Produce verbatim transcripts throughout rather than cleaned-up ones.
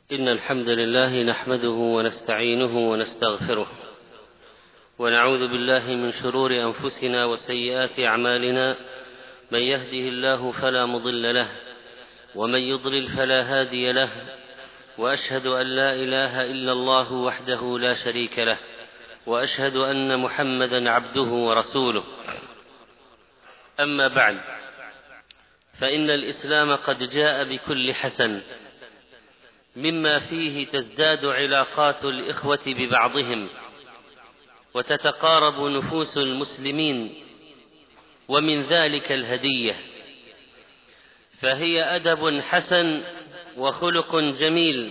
إن الحمد لله نحمده ونستعينه ونستغفره ونعوذ بالله من شرور أنفسنا وسيئات أعمالنا. من يهده الله فلا مضل له ومن يضلل فلا هادي له، وأشهد أن لا إله إلا الله وحده لا شريك له، وأشهد أن محمدا عبده ورسوله. أما بعد، فإن الإسلام قد جاء بكل حسن، مما فيه تزداد علاقات الإخوة ببعضهم وتتقارب نفوس المسلمين، ومن ذلك الهدية، فهي أدب حسن وخلق جميل.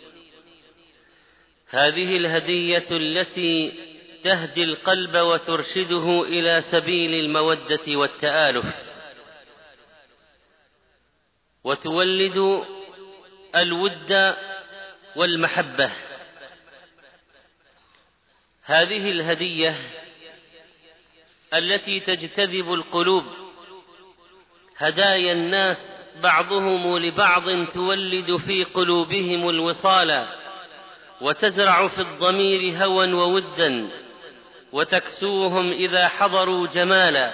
هذه الهدية التي تهدي القلب وترشده إلى سبيل المودة والتآلف، وتولد الود والمحبة. هذه الهدية التي تجتذب القلوب، هدايا الناس بعضهم لبعض تولد في قلوبهم الوصال، وتزرع في الضمير هوى وودا، وتكسوهم إذا حضروا جمالا.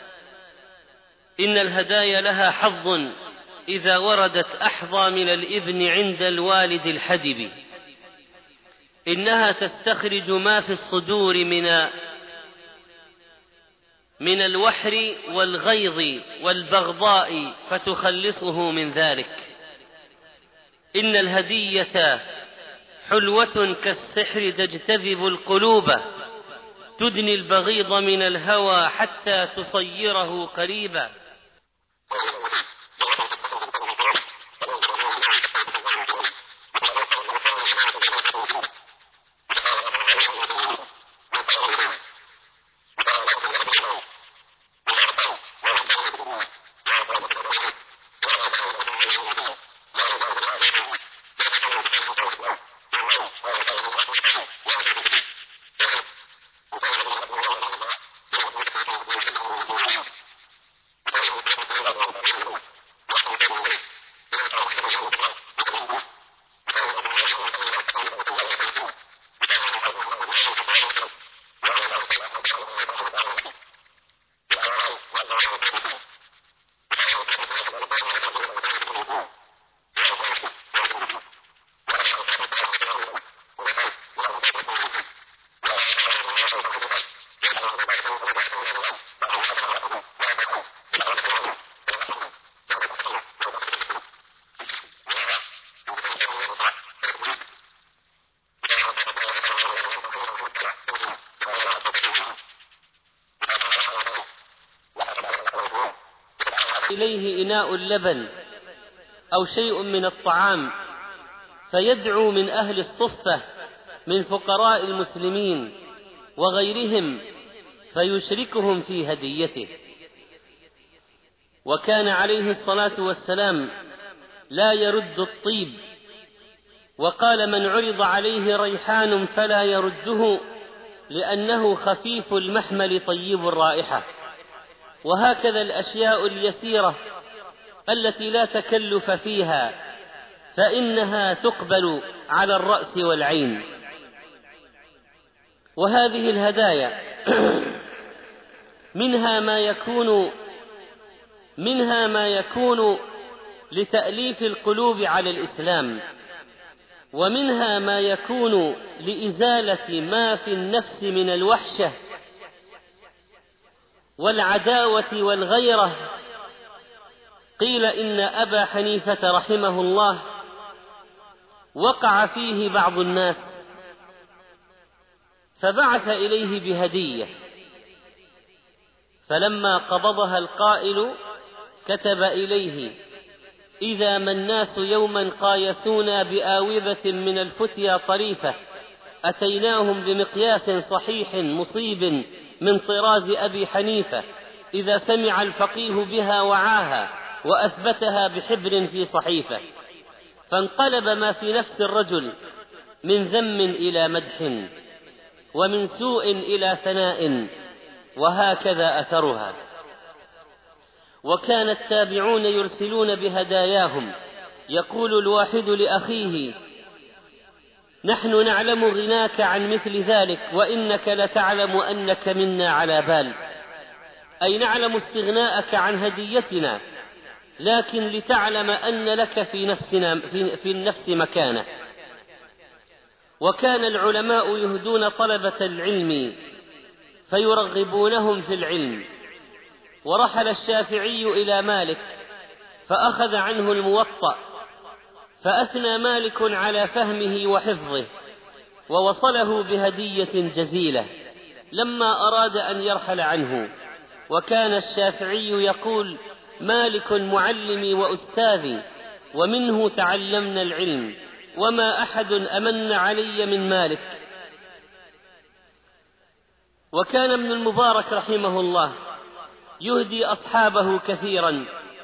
إن الهدايا لها حظ إذا وردت أحظى من الإبن عند الوالد الحدب. إنها تستخرج ما في الصدور من من الوحر والغيظ والبغضاء فتخلصه من ذلك. إن الهدية حلوة كالسحر تجتذب القلوب، تدني البغيض من الهوى حتى تصيره قريبا. إليه إناء اللبن أو شيء من الطعام، فيدعو من أهل الصفة من فقراء المسلمين وغيرهم فيشركهم في هديته. وكان عليه الصلاة والسلام لا يرد الطيب، وقال: من عرض عليه ريحان فلا يرده، لأنه خفيف المحمل طيب الرائحة. وهكذا الأشياء اليسيرة التي لا تكلف فيها فإنها تقبل على الرأس والعين. وهذه الهدايا منها ما يكون منها ما يكون لتأليف القلوب على الإسلام، ومنها ما يكون لإزالة ما في النفس من الوحشة والعداوة والغيرة. قيل إن أبا حنيفة رحمه الله وقع فيه بعض الناس، فبعث إليه بهدية، فلما قبضها القائل كتب إليه: إذا ما الناس يوما قايسونا بآوبة من الفتيا طريفة، أتيناهم بمقياس صحيح مصيب من طراز أبي حنيفة، إذا سمع الفقيه بها وعاها وأثبتها بحبر في صحيفة. فانقلب ما في نفس الرجل من ذم إلى مدح، ومن سوء إلى ثناء، وهكذا أثرها. وكان التابعون يرسلون بهداياهم، يقول الواحد لأخيه: نحن نعلم غناك عن مثل ذلك، وإنك لتعلم أنك منا على بال، أي نعلم استغناءك عن هديتنا، لكن لتعلم أن لك في نفسنا في, في النفس مكانة. وكان العلماء يهدون طلبة العلم فيرغبونهم في العلم. ورحل الشافعي إلى مالك فأخذ عنه الموطأ، فأثنى مالك على فهمه وحفظه ووصله بهدية جزيلة لما أراد أن يرحل عنه. وكان الشافعي يقول: مالك معلمي وأستاذي، ومنه تعلمنا العلم، وما أحد أمن علي من مالك. وكان ابن المبارك رحمه الله يهدي أصحابه كثيرا،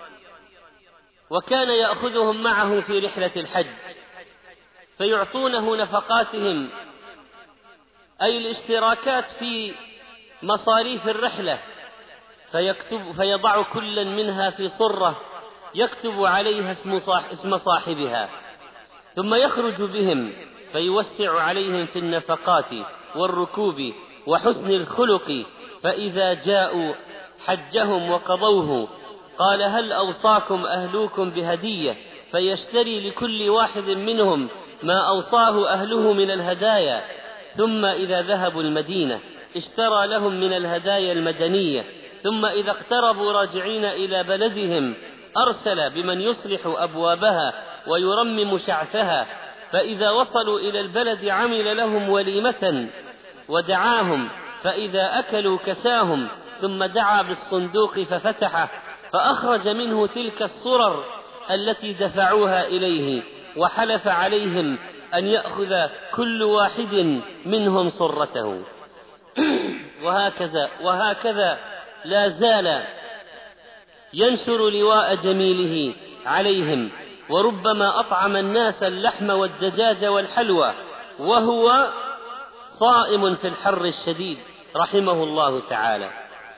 وكان يأخذهم معه في رحلة الحج فيعطونه نفقاتهم، أي الاشتراكات في مصاريف الرحلة، فيكتب فيضع كلا منها في صرة يكتب عليها اسم صاحبها، ثم يخرج بهم فيوسع عليهم في النفقات والركوب وحسن الخلق. فإذا جاءوا حجهم وقضوه قال: هل أوصاكم أهلوكم بهدية؟ فيشتري لكل واحد منهم ما أوصاه أهله من الهدايا. ثم إذا ذهبوا المدينة اشترى لهم من الهدايا المدنية. ثم إذا اقتربوا راجعين إلى بلدهم أرسل بمن يصلح أبوابها ويرمم شعثها. فإذا وصلوا إلى البلد عمل لهم وليمة ودعاهم، فإذا أكلوا كساهم، ثم دعا بالصندوق ففتحه فأخرج منه تلك الصرر التي دفعوها إليه، وحلف عليهم أن يأخذ كل واحد منهم صرته. وهكذا وهكذا لا زال ينشر لواء جميله عليهم، وربما أطعم الناس اللحم والدجاج والحلوى وهو صائم في الحر الشديد رحمه الله تعالى.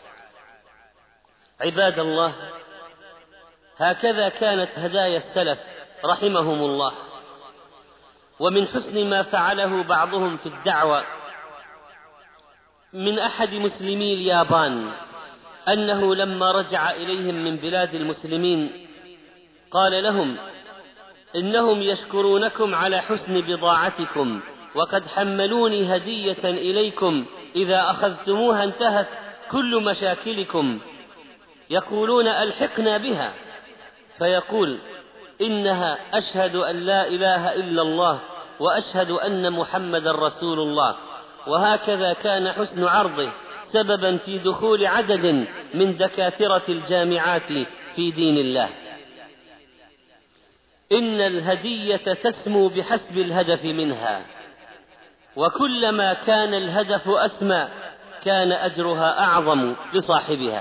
عباد الله، هكذا كانت هدايا السلف رحمهم الله. ومن حسن ما فعله بعضهم في الدعوة من أحد مسلمي اليابان أنه لما رجع إليهم من بلاد المسلمين قال لهم: إنهم يشكرونكم على حسن بضاعتكم، وقد حملوني هدية إليكم إذا أخذتموها انتهت كل مشاكلكم. يقولون: ألحقنا بها. فيقول: إنها أشهد أن لا إله إلا الله وأشهد أن محمد رسول الله. وهكذا كان حسن عرضه سببا في دخول عدد من دكاترة الجامعات في دين الله. إن الهدية تسمو بحسب الهدف منها، وكلما كان الهدف أسمى كان أجرها أعظم لصاحبها.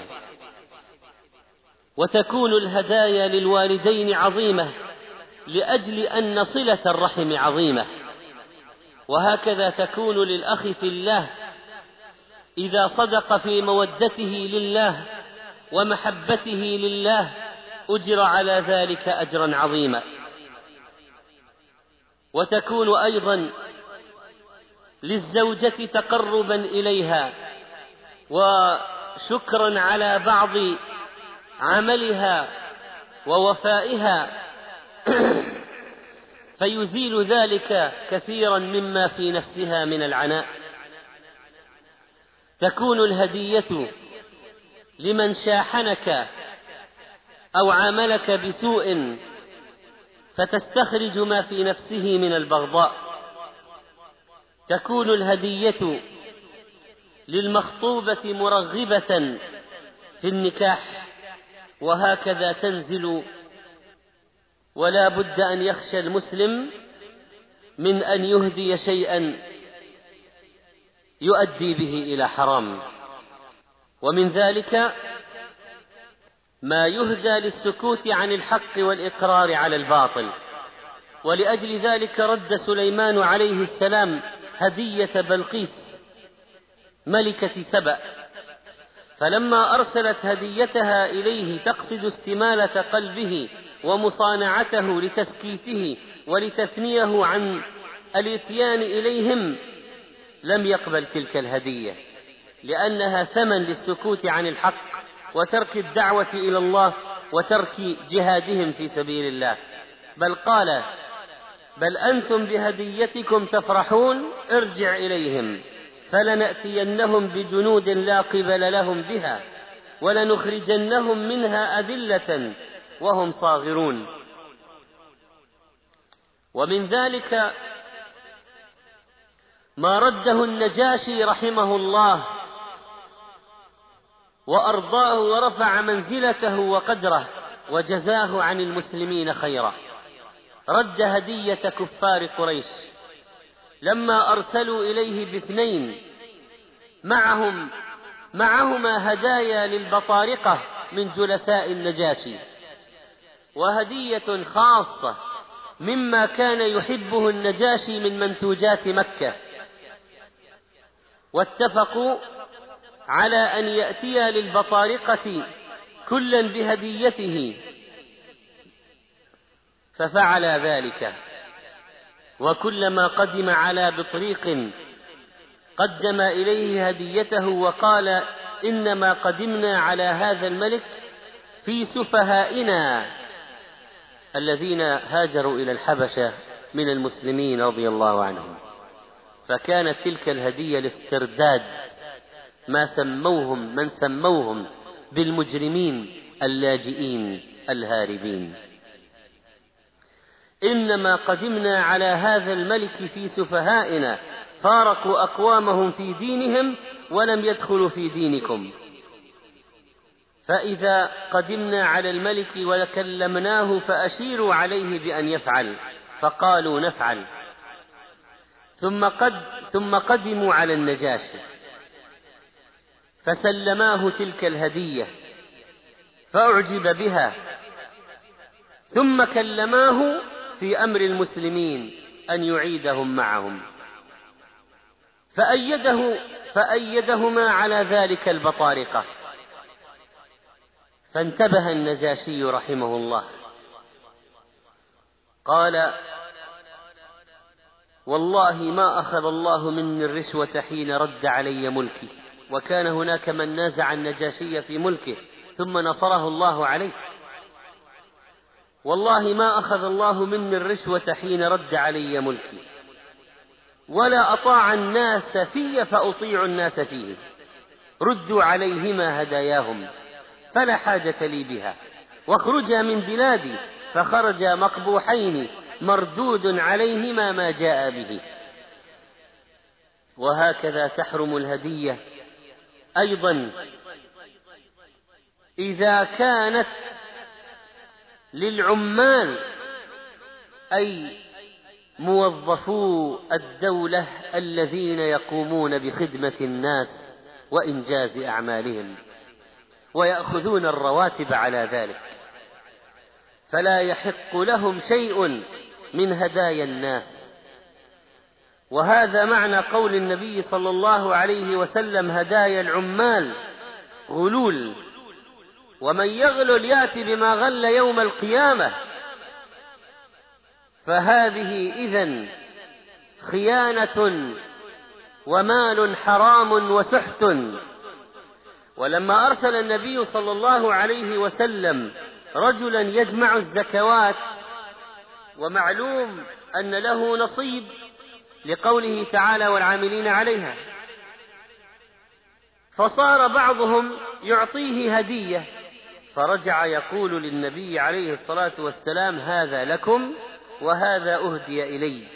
وتكون الهدايا للوالدين عظيمة لأجل أن صلة الرحم عظيمة، وهكذا تكون للأخ في الله إذا صدق في مودته لله ومحبته لله أجر على ذلك أجرا عظيما. وتكون أيضا للزوجة تقربا إليها وشكرا على بعض عملها ووفائها، فيزيل ذلك كثيرا مما في نفسها من العناء. تكون الهدية لمن شاحنك أو عاملك بسوء فتستخرج ما في نفسه من البغضاء. تكون الهدية للمخطوبة مرغبة في النكاح، وهكذا تنزل. ولا بد أن يخشى المسلم من أن يهدي شيئا يؤدي به إلى حرام. ومن ذلك ما يهدى للسكوت عن الحق والإقرار على الباطل. ولأجل ذلك رد سليمان عليه السلام هدية بلقيس ملكة سبأ، فلما أرسلت هديتها إليه تقصد استمالة قلبه ومصانعته لتسكيته ولتثنيه عن الاتيان إليهم لم يقبل تلك الهدية، لأنها ثمن للسكوت عن الحق وترك الدعوة إلى الله وترك جهادهم في سبيل الله. بل قال: بل أنتم بهديتكم تفرحون، ارجع إليهم فلنأتينهم بجنود لا قبل لهم بها ولنخرجنهم منها أذلة وهم صاغرون. ومن ذلك ما رده النجاشي رحمه الله وأرضاه ورفع منزلته وقدره وجزاه عن المسلمين خيرا. رد هدية كفار قريش لما أرسلوا إليه باثنين معهم معهما هدايا للبطارقة من جلساء النجاشي، وهدية خاصة مما كان يحبه النجاشي من منتوجات مكة، واتفقوا على أن يأتي للبطارقة كلا بهديته، ففعل ذلك. وكلما قدم على بطريق قدم إليه هديته وقال: إنما قدمنا على هذا الملك في سفهائنا الذين هاجروا إلى الحبشة من المسلمين رضي الله عنهم. فكانت تلك الهدية لاسترداد ما سموهم من سموهم بالمجرمين اللاجئين الهاربين. إنما قدمنا على هذا الملك في سفهائنا، فارقوا أقوامهم في دينهم ولم يدخلوا في دينكم. فإذا قدمنا على الملك وكلمناه فأشيروا عليه بأن يفعل، فقالوا نفعل. ثم, قد ثم قدموا على النجاشي فسلماه تلك الهدية فأعجب بها، ثم كلماه في أمر المسلمين أن يعيدهم معهم، فأيده فأيدهما على ذلك البطارقة. فانتبه النجاشي رحمه الله، قال: والله ما أخذ الله مني الرشوة حين رد علي ملكي. وكان هناك من نازع النجاشي في ملكه ثم نصره الله عليه. والله ما أخذ الله مني الرشوة حين رد علي ملكي، ولا أطاع الناس في فأطيع الناس فيه. ردوا عليهما هداياهم فلا حاجة لي بها، واخرجا من بلادي. فخرجا مقبوحين مردود عليهما ما جاء به. وهكذا تحرم الهدية أيضا إذا كانت للعمال، أي موظفو الدولة الذين يقومون بخدمة الناس وإنجاز أعمالهم ويأخذون الرواتب على ذلك، فلا يحق لهم شيء من هدايا الناس. وهذا معنى قول النبي صلى الله عليه وسلم: هدايا العمال غلول، ومن يغلل يأتي بما غل يوم القيامة. فهذه إذن خيانة ومال حرام وسحت. ولما أرسل النبي صلى الله عليه وسلم رجلا يجمع الزكوات، ومعلوم أن له نصيب لقوله تعالى: والعاملين عليها، فصار بعضهم يعطيه هدية، فرجع يقول للنبي عليه الصلاة والسلام: هذا لكم وهذا أهدي إلي.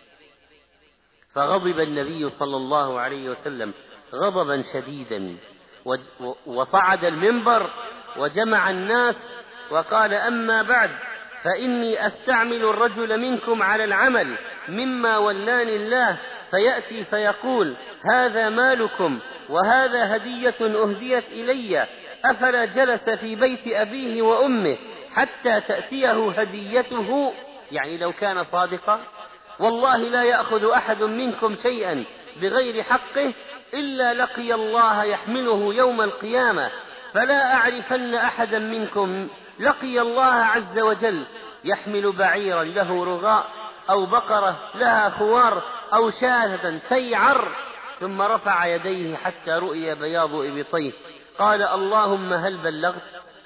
فغضب النبي صلى الله عليه وسلم غضبا شديدا، وصعد المنبر وجمع الناس وقال: أما بعد، فإني أستعمل الرجل منكم على العمل مما ولاني الله، فيأتي فيقول: هذا مالكم وهذا هدية أهديت إلي، أفلا جلس في بيت أبيه وأمه حتى تأتيه هديته؟ يعني لو كان صادقا: والله لا يأخذ أحد منكم شيئا بغير حقه إلا لقي الله يحمله يوم القيامة، فلا أعرفن أحدا منكم لقي الله عز وجل يحمل بعيرا له رغاء أو بقرة لها خوار أو شاة تيعر، ثم رفع يديه حتى رؤي بياض إبطيه، قال اللهم هل بلغت؟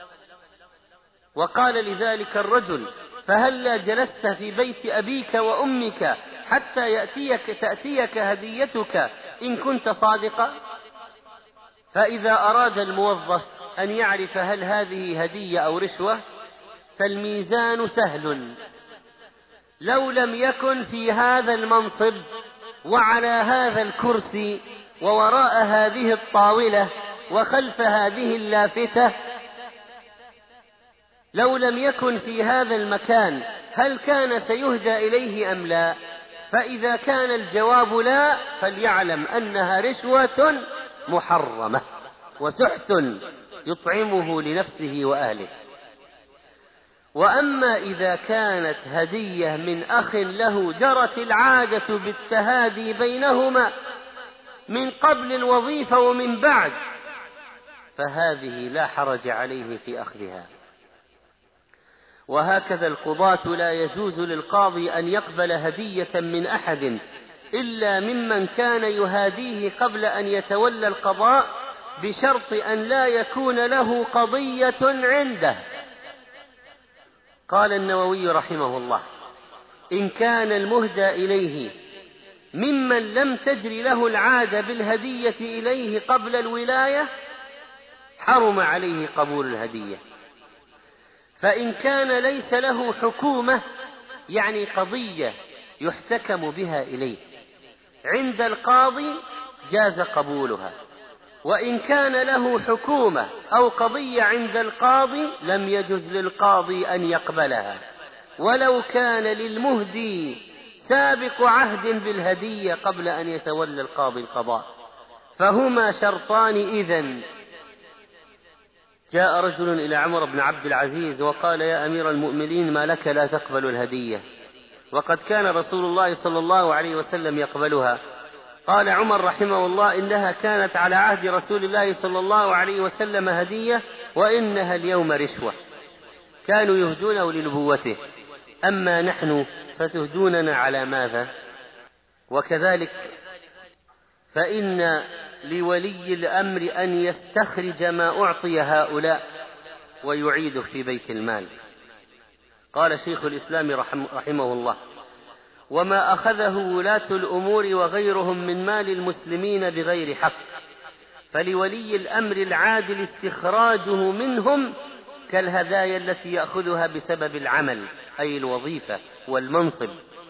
وقال لذلك الرجل فهلا جلست في بيت أبيك وأمك حتى يأتيك تأتيك هديتك إن كنت صادقا؟ فإذا أراد الموظف أن يعرف هل هذه هدية أو رشوة فالميزان سهل. لو لم يكن في هذا المنصب وعلى هذا الكرسي ووراء هذه الطاولة وخلف هذه اللافتة، لو لم يكن في هذا المكان هل كان سيهدى إليه أم لا؟ فإذا كان الجواب لا فليعلم أنها رشوة محرمة وسحت يطعمه لنفسه وأهله. وأما إذا كانت هدية من أخ له جرت العادة بالتهادي بينهما من قبل الوظيفة ومن بعد، فهذه لا حرج عليه في أخذها. وهكذا القضاة لا يجوز للقاضي أن يقبل هدية من أحد إلا ممن كان يهاديه قبل أن يتولى القضاء، بشرط أن لا يكون له قضية عنده. قال النووي رحمه الله: إن كان المهدى إليه ممن لم تجري له العادة بالهدية إليه قبل الولاية حرم عليه قبول الهدية. فإن كان ليس له حكومة، يعني قضية يحتكم بها إليه عند القاضي، جاز قبولها. وإن كان له حكومة أو قضية عند القاضي لم يجز للقاضي أن يقبلها، ولو كان للمهدي سابق عهد بالهدية قبل أن يتولى القاضي القضاء، فهما شرطان. إذن جاء رجل إلى عمر بن عبد العزيز وقال: يا أمير المؤمنين، ما لك لا تقبل الهدية وقد كان رسول الله صلى الله عليه وسلم يقبلها؟ قال عمر رحمه الله: إنها كانت على عهد رسول الله صلى الله عليه وسلم هدية، وإنها اليوم رشوة. كانوا يهدونه لنبوته، أما نحن فتهدوننا على ماذا؟ وكذلك فإن لولي الأمر أن يستخرج ما أعطي هؤلاء ويعيده في بيت المال. قال شيخ الإسلام رحمه الله: وما أخذه ولاة الأمور وغيرهم من مال المسلمين بغير حق، فلولي الأمر العادل استخراجه منهم كالهدايا التي يأخذها بسبب العمل، أي الوظيفة والمنصب.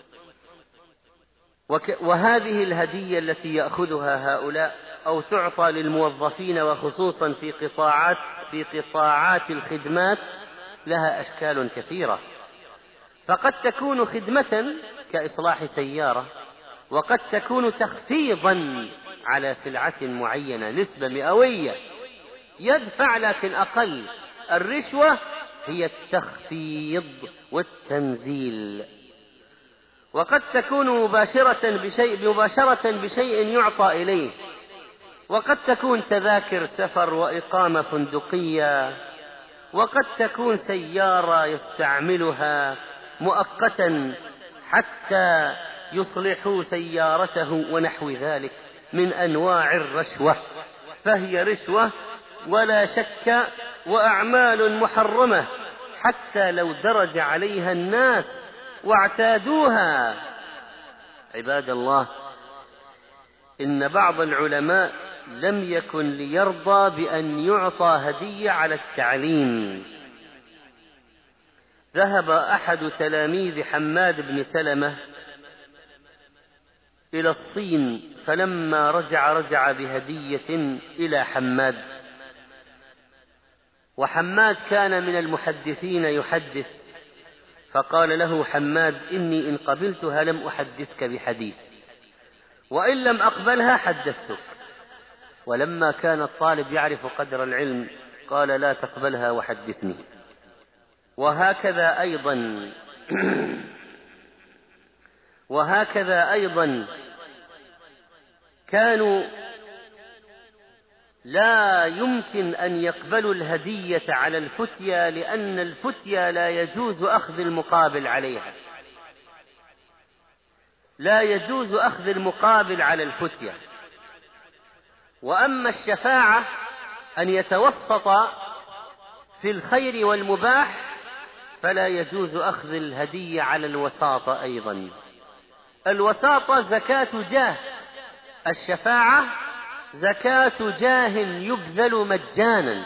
وهذه الهدية التي يأخذها هؤلاء أو تعطى للموظفين وخصوصا في قطاعات في قطاعات الخدمات لها أشكال كثيرة، فقد تكون خدمة كإصلاح سيارة، وقد تكون تخفيضا على سلعة معينة نسبة مئوية يدفع لكن أقل. الرشوة هي التخفيض والتنزيل. وقد تكون مباشرة بشيء, مباشرة بشيء يعطى إليه، وقد تكون تذاكر سفر وإقامة فندقية، وقد تكون سيارة يستعملها مؤقتا حتى يصلحوا سيارته ونحو ذلك من أنواع الرشوة، فهي رشوة ولا شك، وأعمال محرمة حتى لو درج عليها الناس واعتادوها. عباد الله، إن بعض العلماء لم يكن ليرضى بأن يعطى هدية على التعليم. ذهب أحد تلاميذ حماد بن سلمة إلى الصين، فلما رجع رجع بهدية إلى حماد، وحماد كان من المحدثين يحدث، فقال له حماد: إني إن قبلتها لم أحدثك بحديث، وإن لم أقبلها حدثتك. ولما كان الطالب يعرف قدر العلم قال: لا تقبلها وحدثني. وهكذا أيضا وهكذا أيضا كانوا لا يمكن أن يقبلوا الهدية على الفتية، لأن الفتية لا يجوز أخذ المقابل عليها. لا يجوز أخذ المقابل على الفتية. وأما الشفاعة أن يتوسط في الخير والمباح فلا يجوز أخذ الهدية على الوساطة أيضا. الوساطة زكاة جاه، الشفاعة زكاة جاه يبذل مجانا.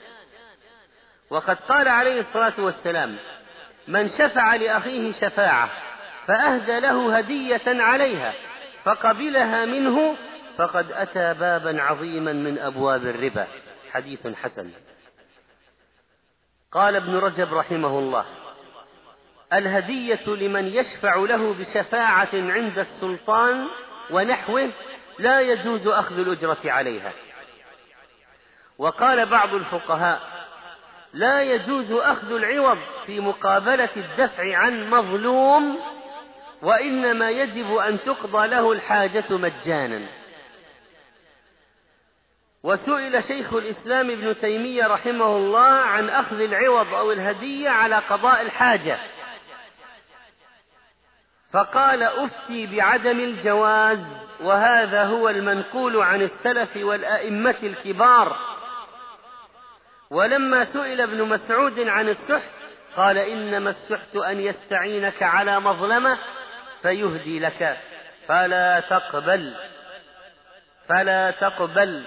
وقد قال عليه الصلاة والسلام: من شفع لأخيه شفاعة فأهدى له هدية عليها فقبلها منه فقد أتى بابا عظيما من أبواب الربا. حديث حسن. قال ابن رجب رحمه الله: الهدية لمن يشفع له بشفاعة عند السلطان ونحوه لا يجوز أخذ الأجرة عليها. وقال بعض الفقهاء: لا يجوز أخذ العوض في مقابلة الدفع عن مظلوم، وإنما يجب أن تقضى له الحاجة مجانا. وسئل شيخ الإسلام ابن تيمية رحمه الله عن أخذ العوض أو الهدية على قضاء الحاجة، فقال: أفتي بعدم الجواز، وهذا هو المنقول عن السلف والأئمة الكبار. ولما سئل ابن مسعود عن السحت قال: إنما السحت أن يستعينك على مظلمة فيهدي لك فلا تقبل فلا تقبل.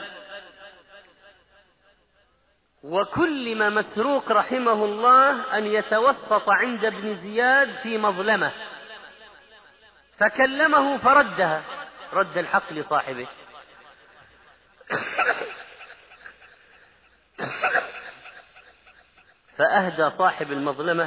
وكلم مسروق رحمه الله أن يتوسط عند ابن زياد في مظلمة، فكلمه فردها، رد الحق لصاحبه. فأهدى صاحب المظلمة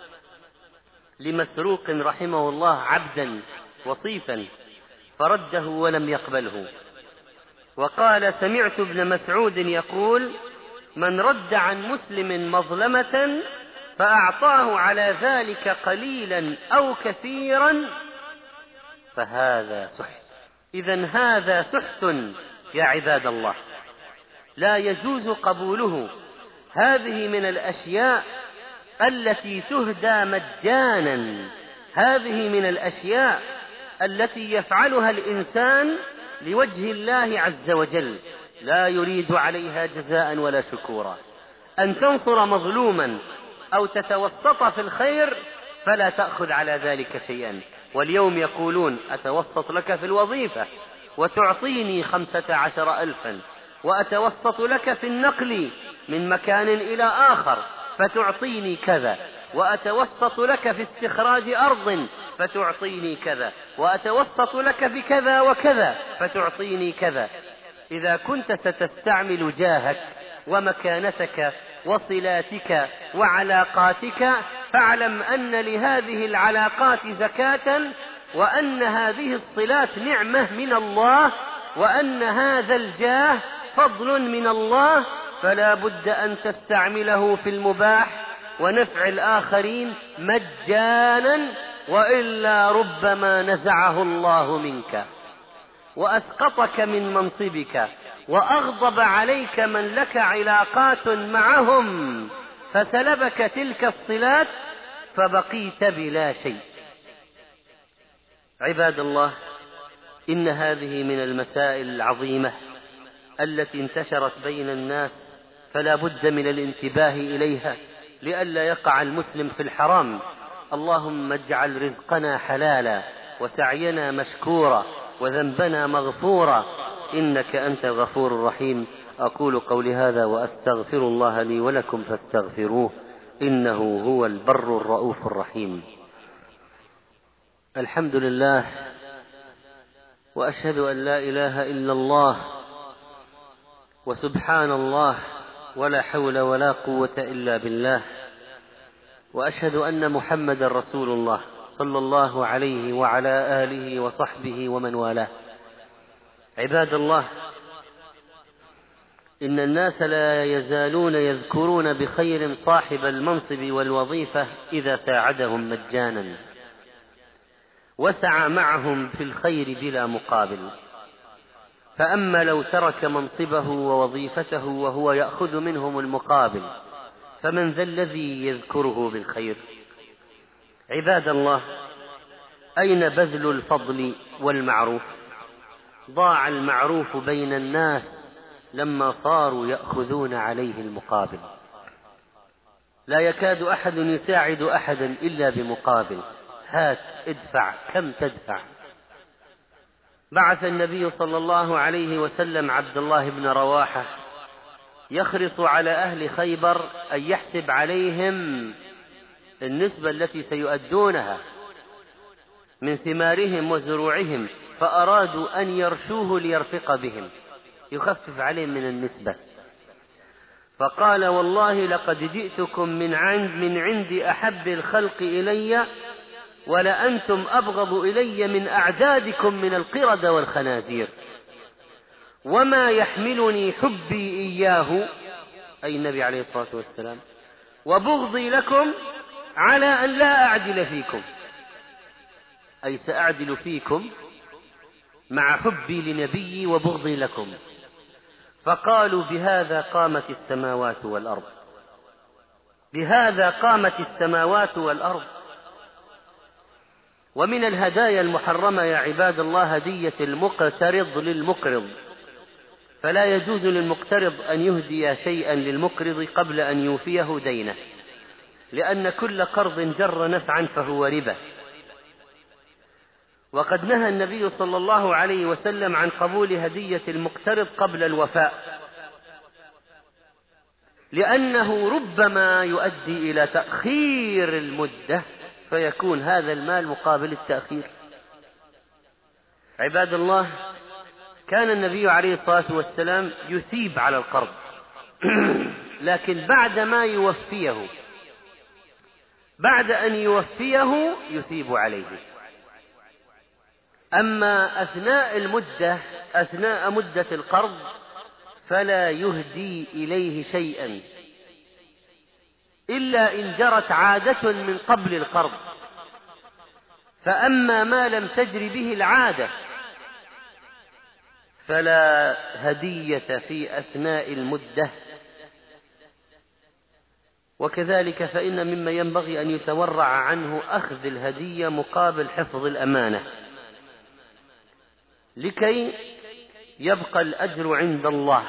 لمسروق رحمه الله عبدا وصيفا فرده ولم يقبله. وقال: سمعت ابن مسعود يقول: من رد عن مسلم مظلمة فأعطاه على ذلك قليلا أو كثيرا فهذا سحت. إذن هذا سحت يا عباد الله، لا يجوز قبوله. هذه من الأشياء التي تهدى مجانا، هذه من الأشياء التي يفعلها الإنسان لوجه الله عز وجل، لا يريد عليها جزاء ولا شكورا. أن تنصر مظلوما أو تتوسط في الخير فلا تأخذ على ذلك شيئا. واليوم يقولون: أتوسط لك في الوظيفة وتعطيني خمسة عشر ألفا، وأتوسط لك في النقل من مكان إلى آخر فتعطيني كذا، وأتوسط لك في استخراج أرض فتعطيني كذا، وأتوسط لك بكذا وكذا فتعطيني كذا. إذا كنت ستستعمل جاهك ومكانتك وصلاتك وعلاقاتك فاعلم أن لهذه العلاقات زكاة، وأن هذه الصلات نعمة من الله، وأن هذا الجاه فضل من الله، فلا بد أن تستعمله في المباح ونفع الآخرين مجانا، وإلا ربما نزعه الله منك وأسقطك من منصبك وأغضب عليك من لك علاقات معهم فسلبك تلك الصلات فبقيت بلا شيء. عباد الله، إن هذه من المسائل العظيمة التي انتشرت بين الناس، فلا بد من الانتباه إليها لئلا يقع المسلم في الحرام. اللهم اجعل رزقنا حلالا وسعينا مشكورا وذنبنا مغفورا، إنك أنت الغفور الرحيم. أقول قولي هذا وأستغفر الله لي ولكم فاستغفروه، إنه هو البر الرؤوف الرحيم. الحمد لله، وأشهد أن لا إله إلا الله، وسبحان الله، ولا حول ولا قوة إلا بالله، وأشهد أن محمد رسول الله صلى الله عليه وعلى آله وصحبه ومن والاه. عباد الله، إن الناس لا يزالون يذكرون بخير صاحب المنصب والوظيفة إذا ساعدهم مجانا وسعى معهم في الخير بلا مقابل. فأما لو ترك منصبه ووظيفته وهو يأخذ منهم المقابل فمن ذا الذي يذكره بالخير؟ عباد الله، أين بذل الفضل والمعروف؟ ضاع المعروف بين الناس لما صاروا يأخذون عليه المقابل. لا يكاد أحد يساعد أحدا إلا بمقابل، هات ادفع كم تدفع. بعث النبي صلى الله عليه وسلم عبد الله بن رواحة يخرص على أهل خيبر أن يحسب عليهم النسبة التي سيؤدونها من ثمارهم وزروعهم، فأرادوا أن يرشوه ليرفق بهم يخفف عليهم من النسبة، فقال والله لقد جئتكم من عند من عند أحب الخلق إلي ولأنتم أبغض إلي من أعدادكم من القردة والخنازير، وما يحملني حبي إياه أي النبي عليه الصلاة والسلام وبغضي لكم على أن لا أعدل فيكم، أي سأعدل فيكم مع حبي لنبيي وبغضي لكم. فقالوا بهذا قامت السماوات والأرض، بهذا قامت السماوات والأرض. ومن الهدايا المحرمة يا عباد الله هدية المقترض للمقرض، فلا يجوز للمقترض أن يهدي شيئا للمقرض قبل أن يوفيه دينه، لأن كل قرض جر نفعا فهو ربا. وقد نهى النبي صلى الله عليه وسلم عن قبول هدية المقترض قبل الوفاء، لأنه ربما يؤدي إلى تأخير المدة فيكون هذا المال مقابل التأخير. عباد الله، كان النبي عليه الصلاة والسلام يثيب على القرض لكن بعد ما يوفيه، بعد أن يوفيه يثيب عليه. أما أثناء المدة أثناء مدة القرض فلا يهدي إليه شيئا إلا إن جرت عادة من قبل القرض. فأما ما لم تجر به العادة فلا هدية في أثناء المدة. وكذلك فإن مما ينبغي أن يتورع عنه أخذ الهدية مقابل حفظ الأمانة لكي يبقى الأجر عند الله.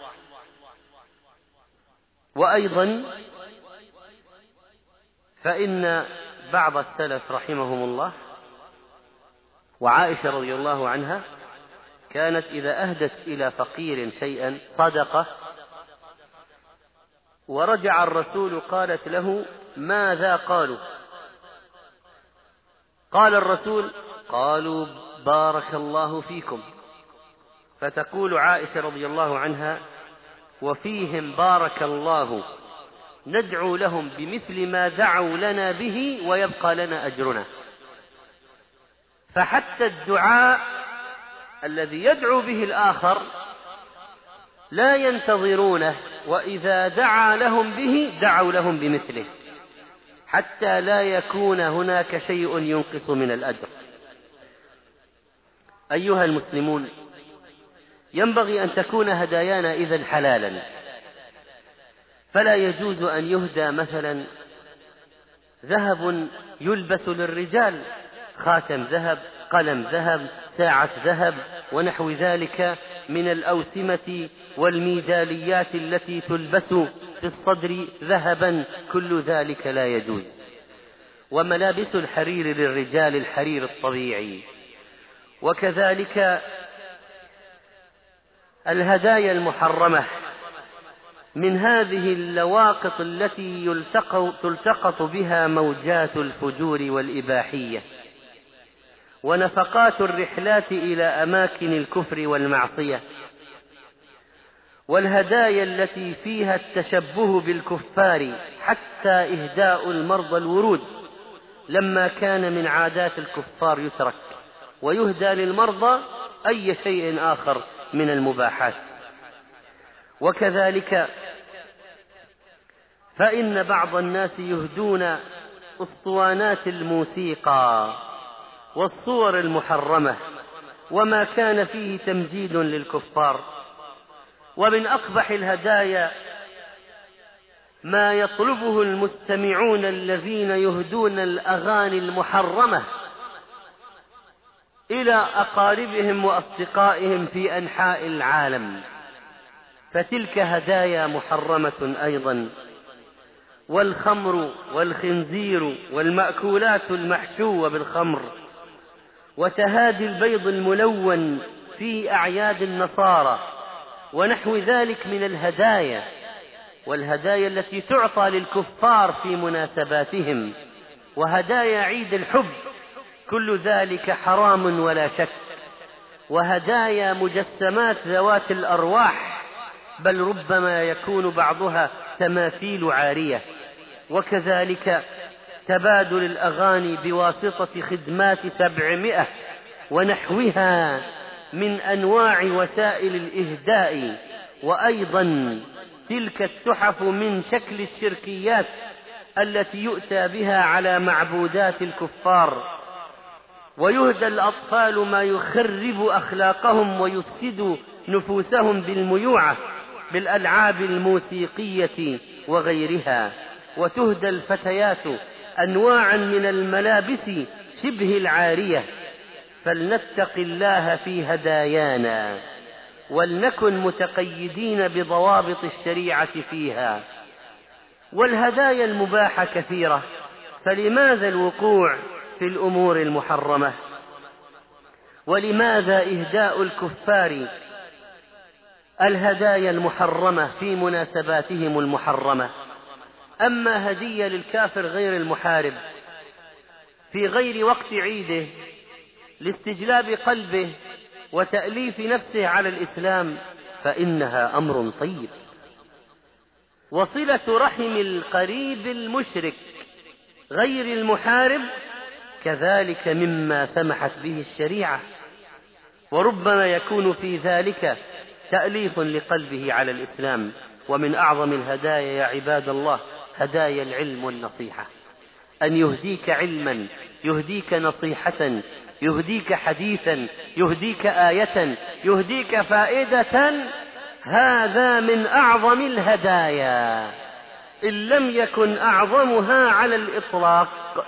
وأيضا فإن بعض السلف رحمهم الله وعائشة رضي الله عنها كانت إذا أهدت إلى فقير شيئا صدقة ورجع الرسول قالت له ماذا قالوا؟ قال الرسول قالوا بارك الله فيكم. فتقول عائشة رضي الله عنها وفيهم بارك الله ندعو لهم بمثل ما دعوا لنا به ويبقى لنا أجرنا. فحتى الدعاء الذي يدعو به الآخر لا ينتظرونه، وإذا دعا لهم به دعوا لهم بمثله حتى لا يكون هناك شيء ينقص من الأجر. أيها المسلمون، ينبغي أن تكون هدايانا إذن حلالا، فلا يجوز أن يهدى مثلا ذهب يلبس للرجال، خاتم ذهب، قلم ذهب، ساعة ذهب ونحو ذلك من الأوسمة والميداليات التي تلبس في الصدر ذهبا، كل ذلك لا يجوز. وملابس الحرير للرجال الحرير الطبيعي. وكذلك الهدايا المحرمة من هذه اللواقط التي يلتقط, تلتقط بها موجات الفجور والإباحية ونفقات الرحلات إلى أماكن الكفر والمعصية، والهدايا التي فيها التشبه بالكفار، حتى إهداء المرضى الورود لما كان من عادات الكفار يترك، ويهدى للمرضى أي شيء آخر من المباحات. وكذلك فإن بعض الناس يهدون أسطوانات الموسيقى والصور المحرمة وما كان فيه تمجيد للكفار. ومن أقبح الهدايا ما يطلبه المستمعون الذين يهدون الأغاني المحرمة إلى أقاربهم وأصدقائهم في أنحاء العالم، فتلك هدايا محرمة أيضا. والخمر والخنزير والمأكولات المحشوة بالخمر، وتهادي البيض الملون في أعياد النصارى ونحو ذلك من الهدايا، والهدايا التي تعطى للكفار في مناسباتهم، وهدايا عيد الحب، كل ذلك حرام ولا شك. وهدايا مجسمات ذوات الأرواح، بل ربما يكون بعضها تماثيل عارية. وكذلك تبادل الأغاني بواسطة خدمات سبعمائة ونحوها من أنواع وسائل الإهداء. وأيضا تلك التحف من شكل الشركيات التي يؤتى بها على معبودات الكفار، ويهدى الأطفال ما يخرب أخلاقهم ويفسد نفوسهم بالميوعة بالألعاب الموسيقية وغيرها. وتهدى الفتيات أنواعا من الملابس شبه العارية. فلنتق الله في هدايانا، ولنكن متقيدين بضوابط الشريعة فيها. والهدايا المباحة كثيرة، فلماذا الوقوع في الأمور المحرمة؟ ولماذا إهداء الكفار الهدايا المحرمة في مناسباتهم المحرمة؟ أما هدية للكافر غير المحارب في غير وقت عيده لاستجلاب قلبه وتأليف نفسه على الإسلام فإنها أمر طيب. وصلة رحم القريب المشرك غير المحارب كذلك مما سمحت به الشريعة، وربما يكون في ذلك تأليف لقلبه على الإسلام. ومن أعظم الهدايا يا عباد الله هدايا العلم والنصيحة، أن يهديك علما، يهديك نصيحة، يهديك حديثا، يهديك آية، يهديك فائدة. هذا من أعظم الهدايا إن لم يكن أعظمها على الإطلاق.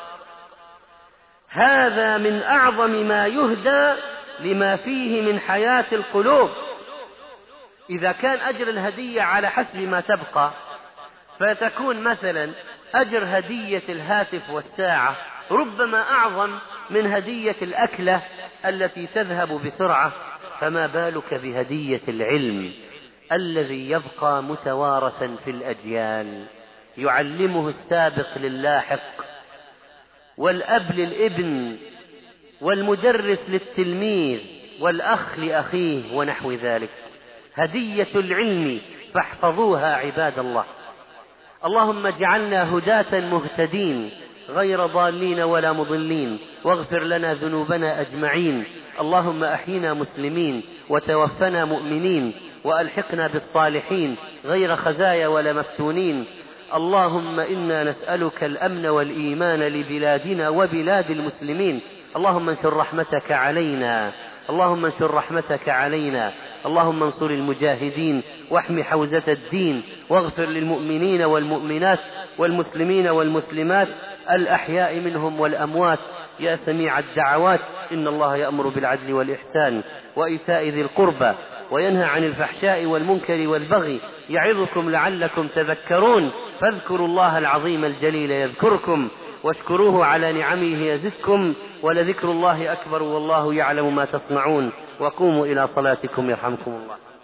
هذا من أعظم ما يهدى لما فيه من حياة القلوب. إذا كان أجر الهدية على حسب ما تبقى، فتكون مثلا أجر هدية الهاتف والساعة ربما أعظم من هدية الأكلة التي تذهب بسرعة، فما بالك بهدية العلم الذي يبقى متوارثا في الأجيال، يعلمه السابق للاحق، والأب للابن، والمدرس للتلميذ، والأخ لأخيه ونحو ذلك. هدية العلم فاحفظوها عباد الله. اللهم اجعلنا هداة مهتدين غير ضالين ولا مضلين، واغفر لنا ذنوبنا أجمعين. اللهم أحينا مسلمين وتوفنا مؤمنين، وألحقنا بالصالحين غير خزايا ولا مفتونين. اللهم إنا نسألك الأمن والإيمان لبلادنا وبلاد المسلمين. اللهم انشر رحمتك علينا، اللهم انشر رحمتك علينا. اللهم انصر المجاهدين واحم حوزة الدين، واغفر للمؤمنين والمؤمنات والمسلمين والمسلمات الأحياء منهم والأموات يا سميع الدعوات. إن الله يأمر بالعدل والإحسان وإيتاء ذي القربى وينهى عن الفحشاء والمنكر والبغي، يعظكم لعلكم تذكرون. فاذكروا الله العظيم الجليل يذكركم، واشكروه على نعمه يزدكم، ولذكر الله أكبر والله يعلم ما تصنعون. وقوموا إلى صلاتكم يرحمكم الله.